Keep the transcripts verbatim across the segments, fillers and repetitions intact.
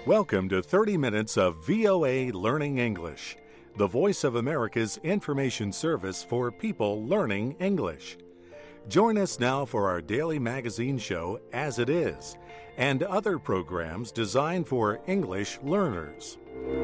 Welcome to thirty minutes of V O A Learning English, the voice of America's information service for people learning English. Join us now for our daily magazine show, As It Is, and other programs designed for English learners.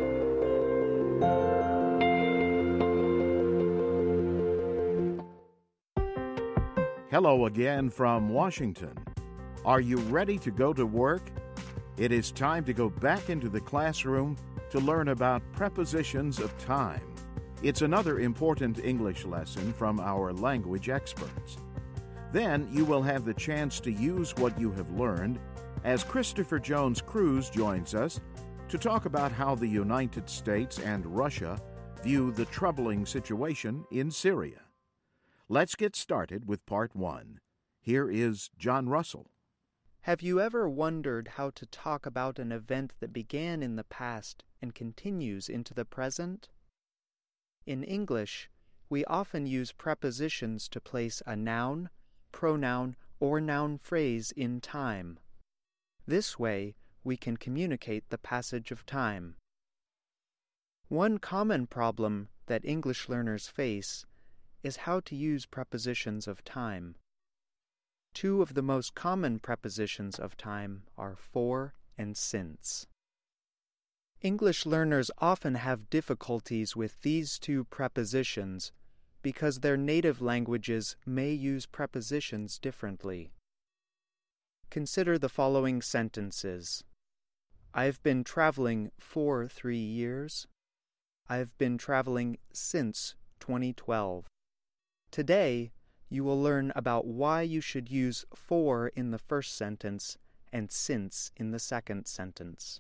Hello again from Washington. Are you ready to go to work? It is time to go back into the classroom to learn about prepositions of time. It's another important English lesson from our language experts. Then you will have the chance to use what you have learned as Christopher Jones Cruz joins us to talk about how the United States and Russia view the troubling situation in Syria. Let's get started with part one. Here is John Russell. Have you ever wondered how to talk about an event that began in the past and continues into the present? In English, we often use prepositions to place a noun, pronoun, or noun phrase in time. This way, we can communicate the passage of time. One common problem that English learners face is how to use prepositions of time. Two of the most common prepositions of time are for and since. English learners often have difficulties with these two prepositions because their native languages may use prepositions differently. Consider the following sentences. I've been traveling for three years. I've been traveling since twenty twelve. Today, you will learn about why you should use for in the first sentence and since in the second sentence.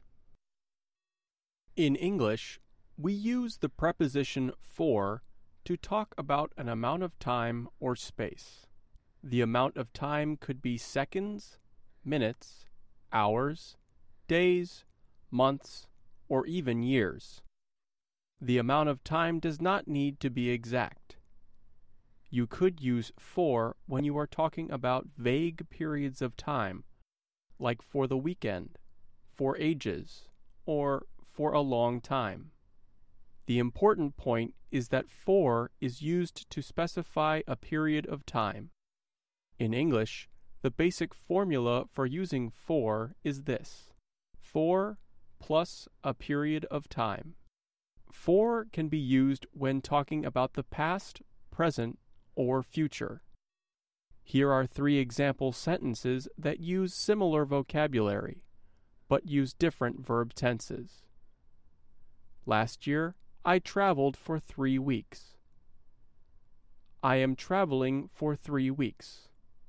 In English, we use the preposition for to talk about an amount of time or space. The amount of time could be seconds, minutes, hours, days, months, or even years. The amount of time does not need to be exact. You could use for when you are talking about vague periods of time, like for the weekend, for ages, or for a long time. The important point is that for is used to specify a period of time. In English, the basic formula for using for is this: for plus a period of time. For can be used when talking about the past, present, or future. Here are three example sentences that use similar vocabulary, but use different verb tenses. Last year, I traveled for three weeks. I am traveling for three weeks.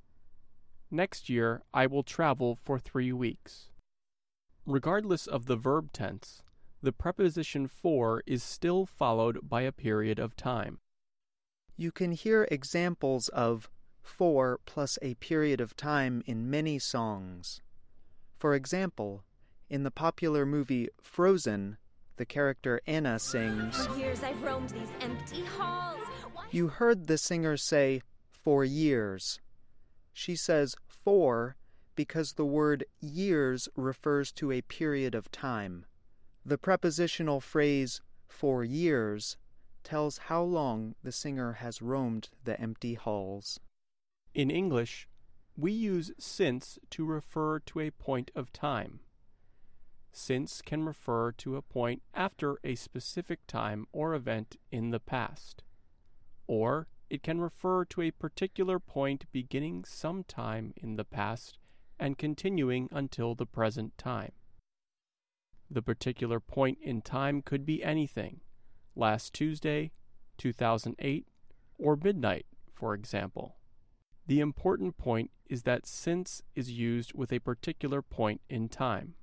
Next year, I will travel for three weeks. Regardless of the verb tense, the preposition for is still followed by a period of time. You can hear examples of for plus a period of time in many songs. For example, in the popular movie Frozen, the character Anna sings, For years I've roamed these empty halls. Why- You heard the singer say, for years. She says for because the word years refers to a period of time. The prepositional phrase for years tells how long the singer has roamed the empty halls. In English, we use since to refer to a point of time. Since can refer to a point after a specific time or event in the past, or it can refer to a particular point beginning sometime in the past and continuing until the present time. The particular point in time could be anything: last Tuesday, two thousand eight, or midnight, for example. The important point is that since is used with a particular point in time.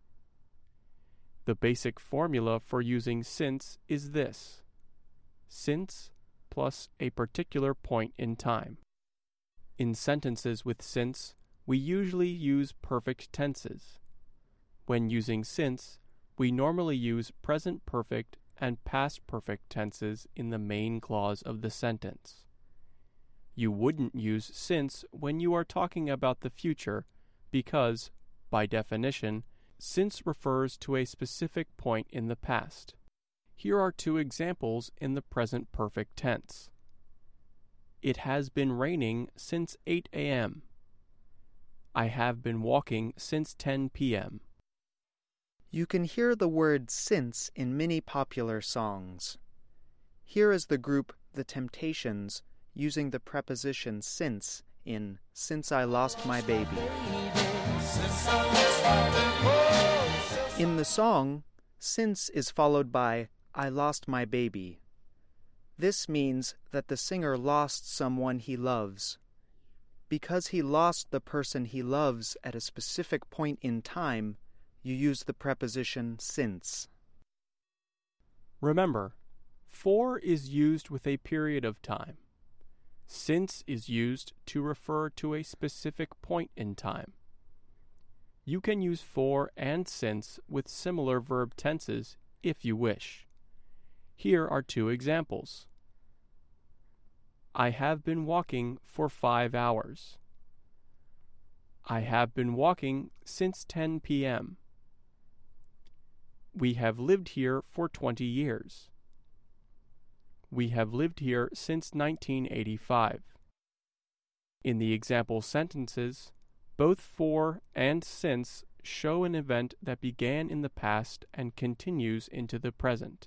The basic formula for using since is this: since plus a particular point in time. In sentences with since, we usually use perfect tenses. When using since, we normally use present perfect and past perfect tenses in the main clause of the sentence. You wouldn't use since when you are talking about the future because, by definition, since refers to a specific point in the past. Here are two examples in the present perfect tense. It has been raining since eight a m I have been walking since ten p m You can hear the word since in many popular songs. Here is the group The Temptations using the preposition since in Since I Lost My Baby. In the song, since is followed by I lost my baby. This means that the singer lost someone he loves. Because he lost the person he loves at a specific point in time, you use the preposition since. Remember, for is used with a period of time. Since is used to refer to a specific point in time. You can use for and since with similar verb tenses if you wish. Here are two examples. I have been walking for five hours. I have been walking since ten p m We have lived here for twenty years. We have lived here since nineteen eighty-five. In the example sentences, both for and since show an event that began in the past and continues into the present.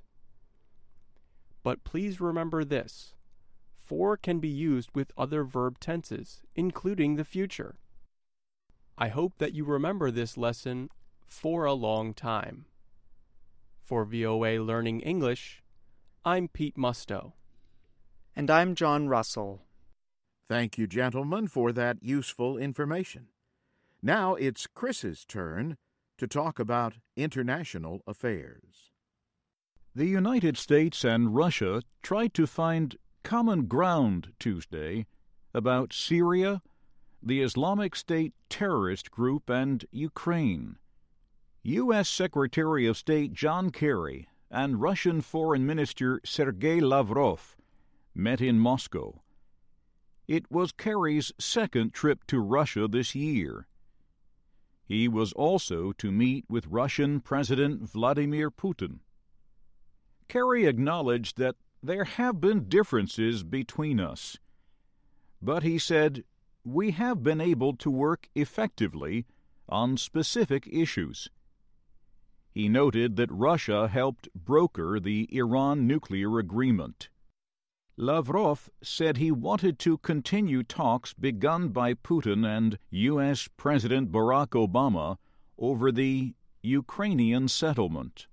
But please remember this: for can be used with other verb tenses, including the future. I hope that you remember this lesson for a long time. For V O A Learning English, I'm Pete Musto. And I'm John Russell. Thank you, gentlemen, for that useful information. Now it's Chris's turn to talk about international affairs. The United States and Russia tried to find common ground Tuesday about Syria, the Islamic State terrorist group, and Ukraine. U S Secretary of State John Kerry and Russian Foreign Minister Sergei Lavrov met in Moscow. It was Kerry's second trip to Russia this year. He was also to meet with Russian President Vladimir Putin. Kerry acknowledged that there have been differences between us, but he said, "We have been able to work effectively on specific issues." He noted that Russia helped broker the Iran nuclear agreement. Lavrov said he wanted to continue talks begun by Putin and U S President Barack Obama over the Ukrainian settlement.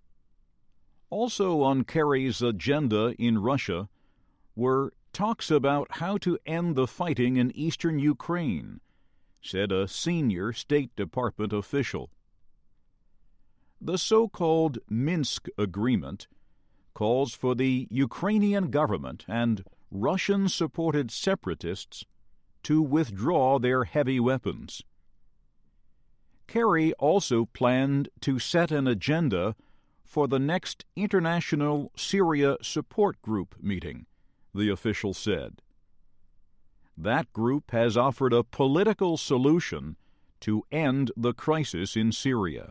Also on Kerry's agenda in Russia were talks about how to end the fighting in eastern Ukraine, said a senior State Department official. The so-called Minsk Agreement calls for the Ukrainian government and Russian-supported separatists to withdraw their heavy weapons. Kerry also planned to set an agenda for the next International Syria Support Group meeting, the official said. That group has offered a political solution to end the crisis in Syria.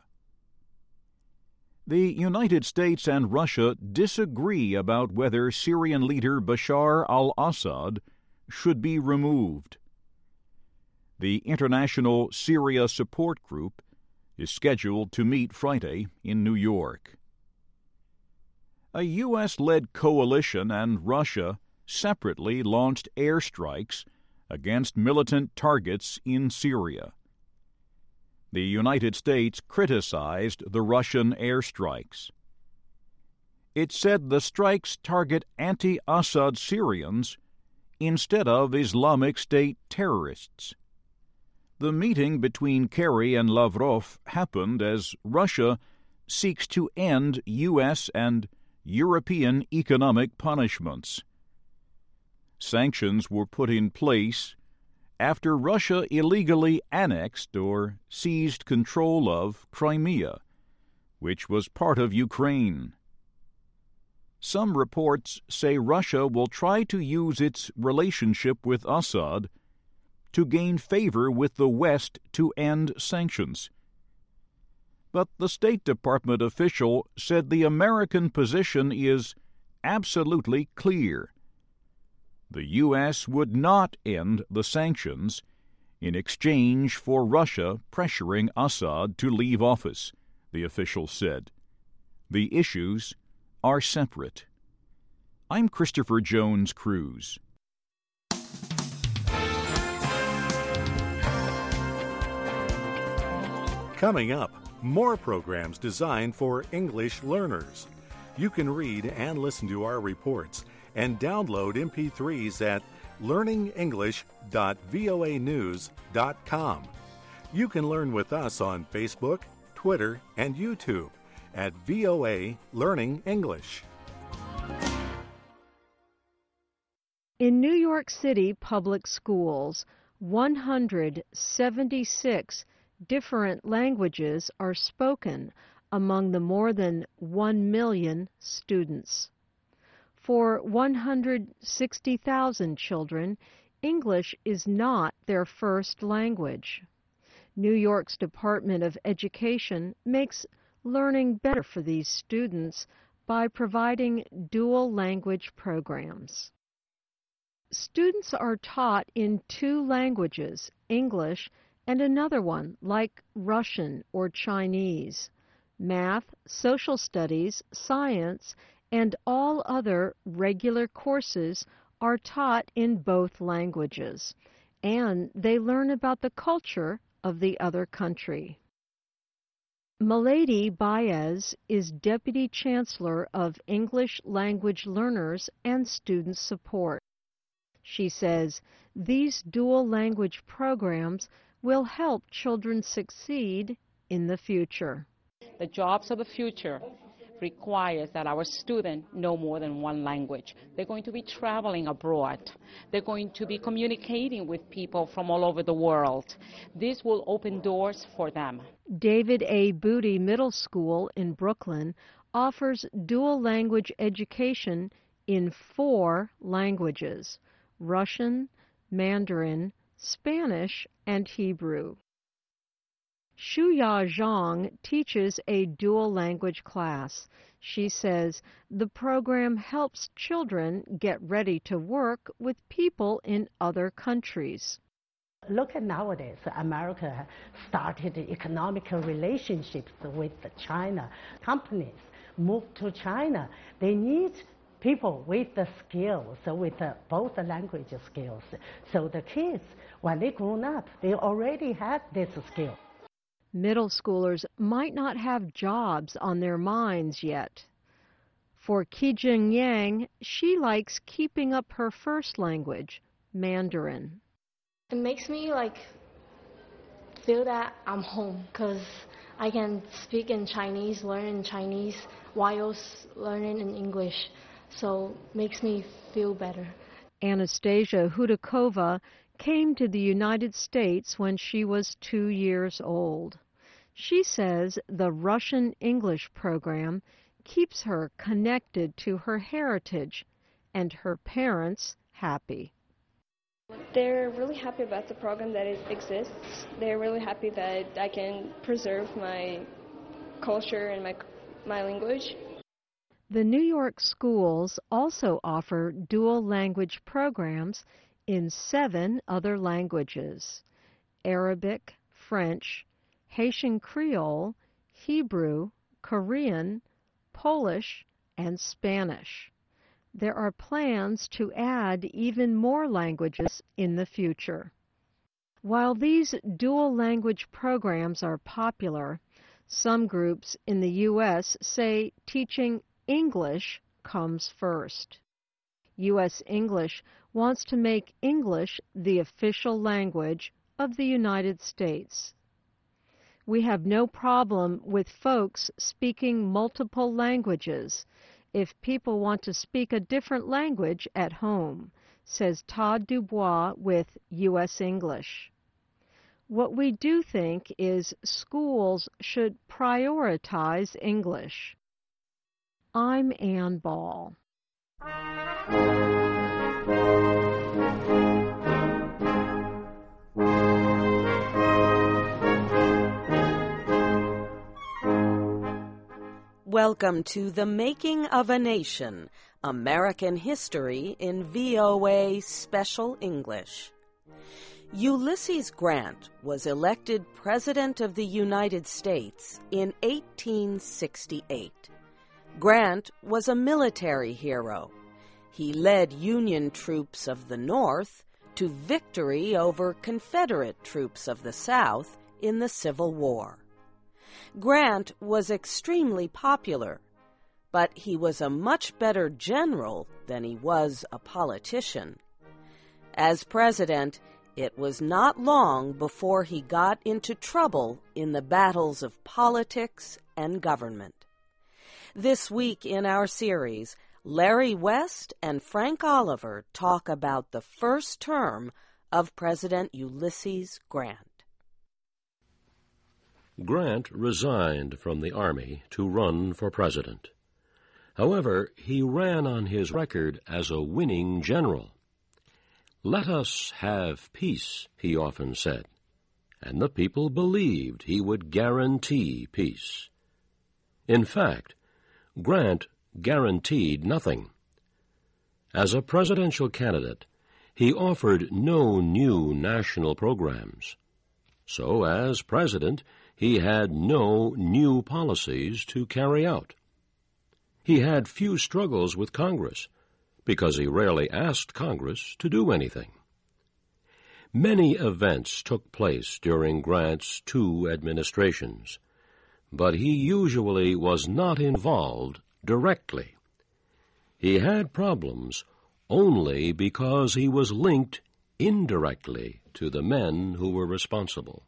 The United States and Russia disagree about whether Syrian leader Bashar al-Assad should be removed. The International Syria Support Group is scheduled to meet Friday in New York. A U S-led coalition and Russia separately launched airstrikes against militant targets in Syria. The United States criticized the Russian airstrikes. It said the strikes target anti-Assad Syrians instead of Islamic State terrorists. The meeting between Kerry and Lavrov happened as Russia seeks to end U S and European economic punishments. Sanctions were put in place after Russia illegally annexed or seized control of Crimea, which was part of Ukraine. Some reports say Russia will try to use its relationship with Assad to gain favor with the West to end sanctions. but the State Department official said the American position is absolutely clear. The U S would not end the sanctions in exchange for Russia pressuring Assad to leave office, the official said. The issues are separate. I'm Christopher Jones Cruz. Coming up, more programs designed for English learners. You can read and listen to our reports and download M P threes at learning english dot voa news dot com. You can learn with us on Facebook, Twitter, and YouTube at V O A Learning English. In New York City public schools, one hundred seventy-six different languages are spoken among the more than one million students. For one hundred sixty thousand children, English is not their first language. New York's Department of Education makes learning better for these students by providing dual language programs. Students are taught in two languages, English and another one like Russian or Chinese. Math, social studies, science, and all other regular courses are taught in both languages, and they learn about the culture of the other country. Milady Baez is Deputy Chancellor of English Language Learners and Student Support. She says these dual language programs will help children succeed in the future. The jobs of the future requires that our students know more than one language. They're going to be traveling abroad. They're going to be communicating with people from all over the world. This will open doors for them. David A. Booty Middle School in Brooklyn offers dual language education in four languages: Russian, Mandarin, Spanish, and Hebrew. Shuya Zhang teaches a dual language class. She says the program helps children get ready to work with people in other countries. Look at nowadays, America started economic relationships with China. Companies move to China. They need people with the skills, with uh, both language skills. So the kids, when they grown up, they already had this skill. Middle schoolers might not have jobs on their minds yet. For Qijing Yang, she likes keeping up her first language, Mandarin. It makes me like feel that I'm home because I can speak in Chinese, learn in Chinese, while learning in English. So it makes me feel better. Anastasia Hudakova came to the United States when she was two years old. She says the Russian English program keeps her connected to her heritage and her parents happy. They're really happy about the program that it exists. They're really happy that I can preserve my culture and my, my language. The New York schools also offer dual language programs in seven other languages: Arabic, French, Haitian Creole, Hebrew, Korean, Polish, and Spanish. There are plans to add even more languages in the future. While these dual language programs are popular, some groups in the U S say teaching English comes first. U S English wants to make English the official language of the United States. We have no problem with folks speaking multiple languages if people want to speak a different language at home, says Todd Dubois with U S English. What we do think is schools should prioritize English. I'm Ann Ball. Welcome to The Making of a Nation, American History in V O A Special English. Ulysses Grant was elected President of the United States in eighteen sixty-eight. Grant was a military hero. He led Union troops of the North to victory over Confederate troops of the South in the Civil War. Grant was extremely popular, but he was a much better general than he was a politician. As president, it was not long before he got into trouble in the battles of politics and government. This week in our series, Larry West and Frank Oliver talk about the first term of President Ulysses Grant. Grant resigned from the Army to run for president. However, he ran on his record as a winning general. "Let us have peace," he often said, and the people believed he would guarantee peace. In fact, Grant guaranteed nothing. As a presidential candidate, he offered no new national programs. So, as president, he had no new policies to carry out. He had few struggles with Congress, because he rarely asked Congress to do anything. Many events took place during Grant's two administrations, but he usually was not involved directly. He had problems only because he was linked indirectly to the men who were responsible.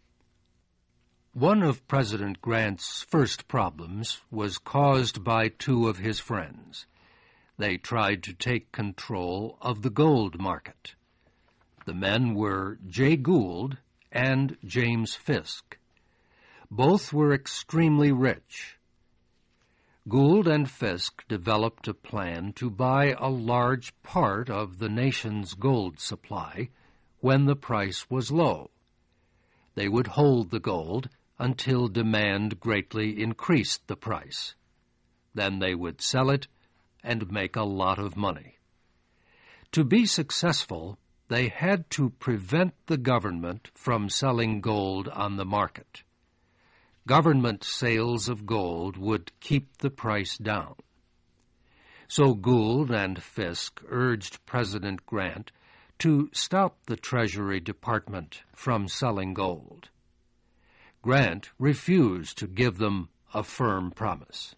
One of President Grant's first problems was caused by two of his friends. They tried to take control of the gold market. The men were Jay Gould and James Fisk. Both were extremely rich. Gould and Fisk developed a plan to buy a large part of the nation's gold supply when the price was low. They would hold the gold until demand greatly increased the price. Then they would sell it and make a lot of money. To be successful, they had to prevent the government from selling gold on the market. Government sales of gold would keep the price down. So Gould and Fisk urged President Grant to stop the Treasury Department from selling gold. Grant refused to give them a firm promise.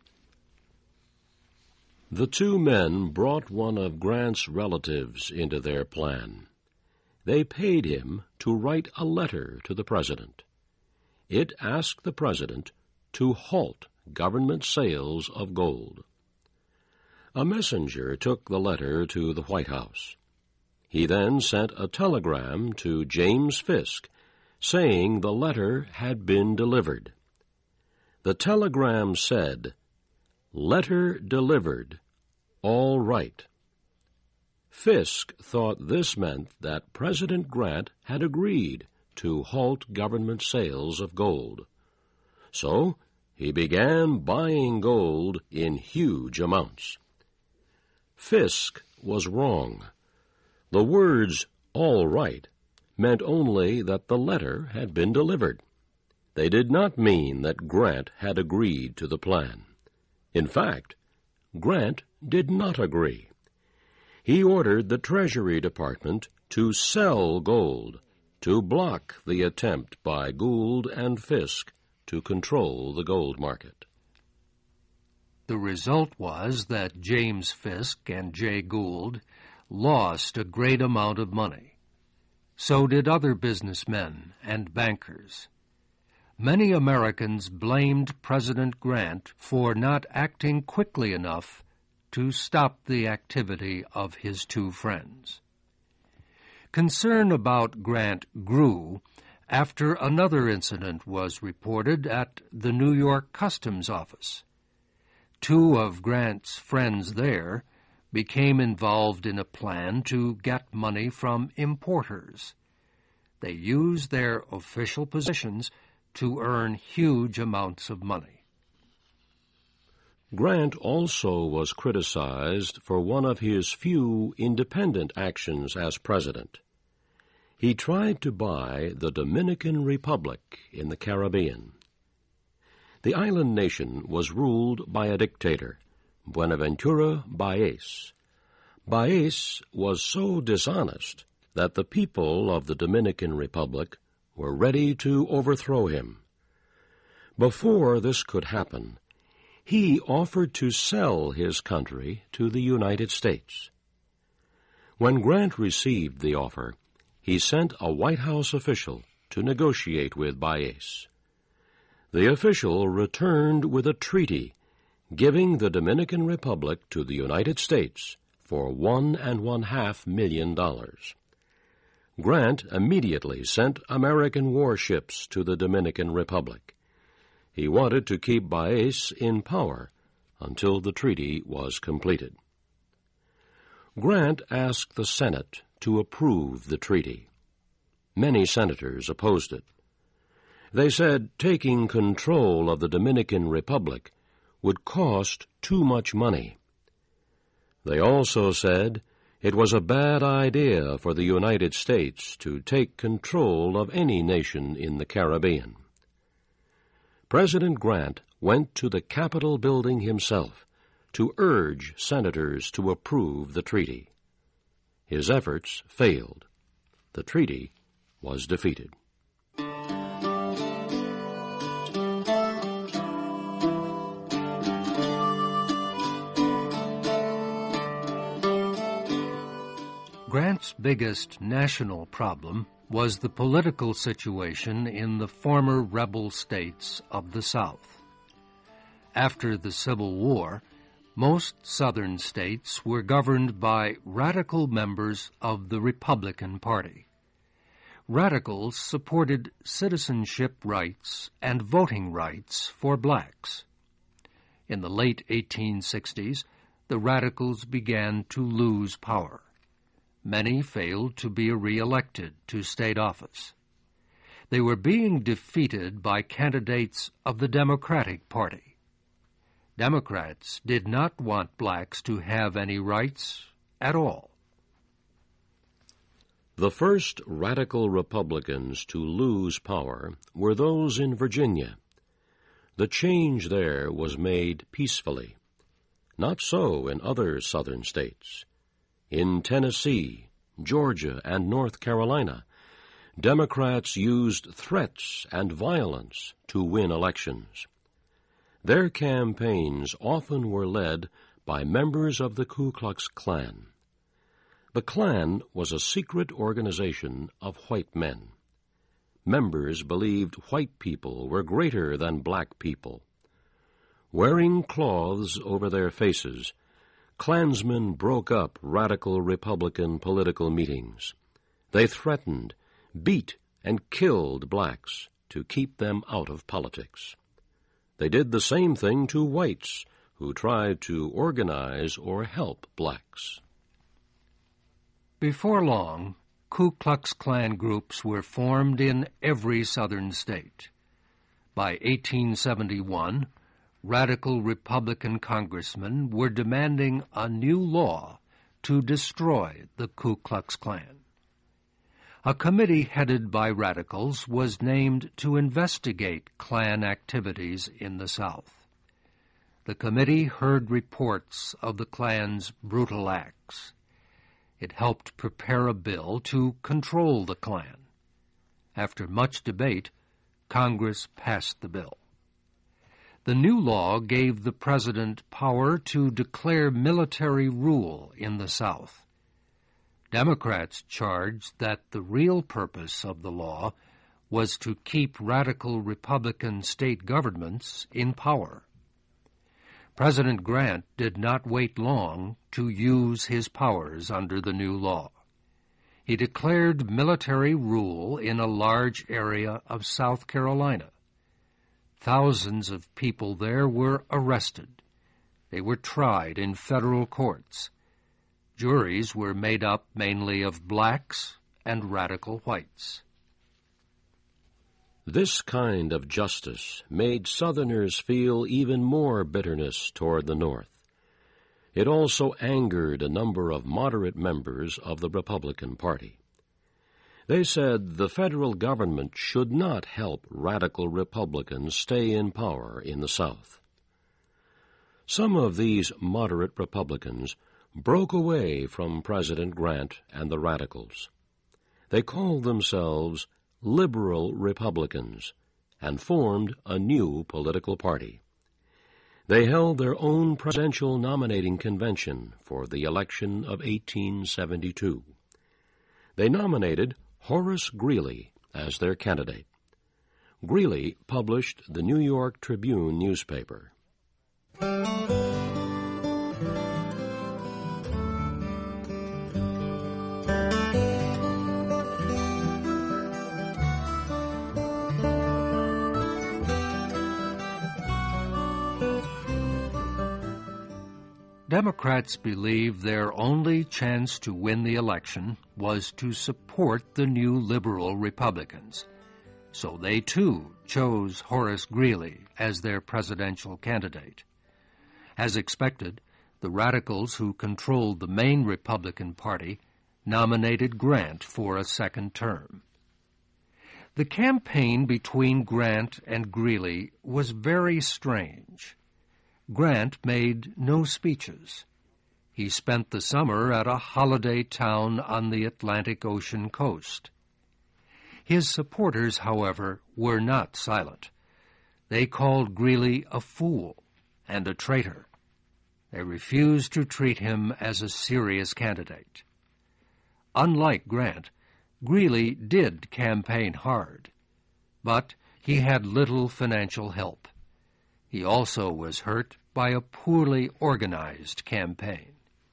The two men brought one of Grant's relatives into their plan. They paid him to write a letter to the president. It asked the president to halt government sales of gold. A messenger took the letter to the White House. He then sent a telegram to James Fisk saying the letter had been delivered. The telegram said, "Letter delivered. All right." Fisk thought this meant that President Grant had agreed to halt government sales of gold. So he began buying gold in huge amounts. Fisk was wrong. The words, "all right," meant only that the letter had been delivered. They did not mean that Grant had agreed to the plan. In fact, Grant did not agree. He ordered the Treasury Department to sell gold, to block the attempt by Gould and Fisk to control the gold market. The result was that James Fisk and Jay Gould lost a great amount of money. So did other businessmen and bankers. Many Americans blamed President Grant for not acting quickly enough to stop the activity of his two friends. Concern about Grant grew after another incident was reported at the New York Customs Office. Two of Grant's friends there became involved in a plan to get money from importers. They used their official positions to earn huge amounts of money. Grant also was criticized for one of his few independent actions as president. He tried to buy the Dominican Republic in the Caribbean. The island nation was ruled by a dictator, Buenaventura Báez. Báez was so dishonest that the people of the Dominican Republic were ready to overthrow him. Before this could happen, he offered to sell his country to the United States. When Grant received the offer, he sent a White House official to negotiate with Báez. The official returned with a treaty giving the Dominican Republic to the United States for one and one-half million dollars. Grant immediately sent American warships to the Dominican Republic. He wanted to keep Báez in power until the treaty was completed. Grant asked the Senate to approve the treaty. Many senators opposed it. They said taking control of the Dominican Republic would cost too much money. They also said it was a bad idea for the United States to take control of any nation in the Caribbean. President Grant went to the Capitol building himself to urge senators to approve the treaty. His efforts failed. The treaty was defeated. Grant's biggest national problem was the political situation in the former rebel states of the South. After the Civil War, most Southern states were governed by radical members of the Republican Party. Radicals supported citizenship rights and voting rights for blacks. In the late eighteen sixties, the radicals began to lose power. Many failed to be re-elected to state office. They were being defeated by candidates of the Democratic Party. Democrats did not want blacks to have any rights at all. The first radical Republicans to lose power were those in Virginia. The change there was made peacefully. Not so in other Southern states. In Tennessee, Georgia, and North Carolina, Democrats used threats and violence to win elections. Their campaigns often were led by members of the Ku Klux Klan. The Klan was a secret organization of white men. Members believed white people were greater than black people. Wearing cloths over their faces, Klansmen broke up radical Republican political meetings. They threatened, beat, and killed blacks to keep them out of politics. They did the same thing to whites who tried to organize or help blacks. Before long, Ku Klux Klan groups were formed in every Southern state. By eighteen seventy-one, radical Republican congressmen were demanding a new law to destroy the Ku Klux Klan. A committee headed by radicals was named to investigate Klan activities in the South. The committee heard reports of the Klan's brutal acts. It helped prepare a bill to control the Klan. After much debate, Congress passed the bill. The new law gave the President power to declare military rule in the South. Democrats charged that the real purpose of the law was to keep radical Republican state governments in power. President Grant did not wait long to use his powers under the new law. He declared military rule in a large area of South Carolina. Thousands of people there were arrested. They were tried in federal courts. Juries were made up mainly of blacks and radical whites. This kind of justice made Southerners feel even more bitterness toward the North. It also angered a number of moderate members of the Republican Party. They said the federal government should not help radical Republicans stay in power in the South. Some of these moderate Republicans broke away from President Grant and the Radicals. They called themselves Liberal Republicans and formed a new political party. They held their own presidential nominating convention for the election of eighteen seventy-two. They nominated Horace Greeley as their candidate. Greeley published the New York Tribune newspaper. Democrats believed their only chance to win the election was to support the new liberal Republicans. So they, too, chose Horace Greeley as their presidential candidate. As expected, the radicals who controlled the main Republican Party nominated Grant for a second term. The campaign between Grant and Greeley was very strange. Grant made no speeches. He spent the summer at a holiday town on the Atlantic Ocean coast. His supporters, however, were not silent. They called Greeley a fool and a traitor. They refused to treat him as a serious candidate. Unlike Grant, Greeley did campaign hard, but he had little financial help. He also was hurt by a poorly organized campaign.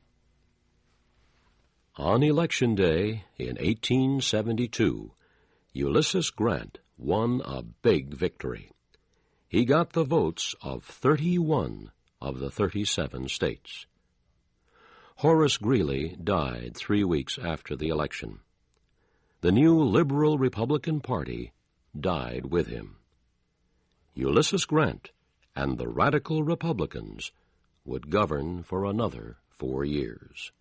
On Election Day in eighteen seventy-two, Ulysses Grant won a big victory. He got the votes of thirty-one of the thirty-seven states. Horace Greeley died three weeks after the election. The new Liberal Republican Party died with him. Ulysses Grant and the Radical Republicans would govern for another four years.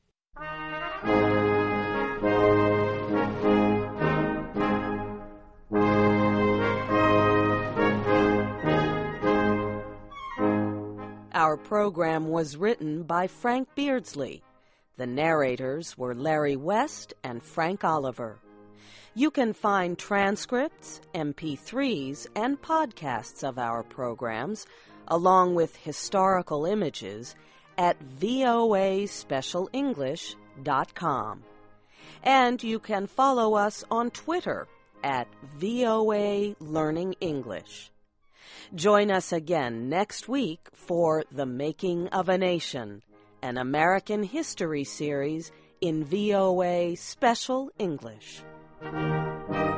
Our program was written by Frank Beardsley. The narrators were Larry West and Frank Oliver. You can find transcripts, M P threes, and podcasts of our programs, along with historical images, at voa special english dot com. And you can follow us on Twitter at V O A Learning English. Join us again next week for The Making of a Nation, an American history series in V O A Special English. Thank you.